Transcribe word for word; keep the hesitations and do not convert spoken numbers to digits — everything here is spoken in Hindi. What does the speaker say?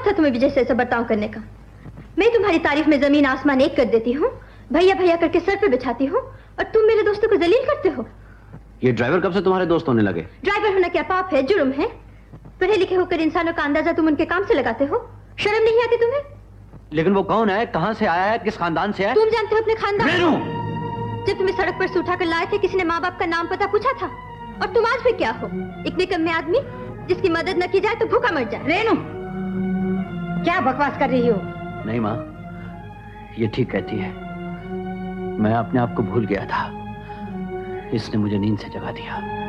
था तुम्हें विजय से ऐसा बर्ताव करने का? मैं तुम्हारी तारीफ में जमीन आसमान एक कर देती हूँ, भैया भैया करके सर पे बिछाती हूँ, और तुम मेरे दोस्तों को जलील करते हो। ये ड्राइवर कब से तुम्हारे दोस्त होने लगे? ड्राइवर होना क्या पाप है, जुर्म है? पढ़े लिखे होकर इंसानों का अंदाजा तुम उनके काम से लगाते हो, शर्म नहीं आती तुम्हें? लेकिन वो कौन है, कहाँ से आया है, किस खानदान से है? तुम जानते हो अपने खानदान? रेनू! जब तुम्हें सड़क पर से उठा कर लाए थे, किसी ने माँ बाप का नाम पता पूछा था? और तुम आज भी क्या हो, एक निकम्मे आदमी जिसकी मदद न की जाए तो भूखा मर जाए। रेनू, क्या बकवास कर रही हो? नहीं माँ, ये ठीक कहती है। मैं अपने आप को भूल गया था, इसने मुझे नींद से जगा दिया।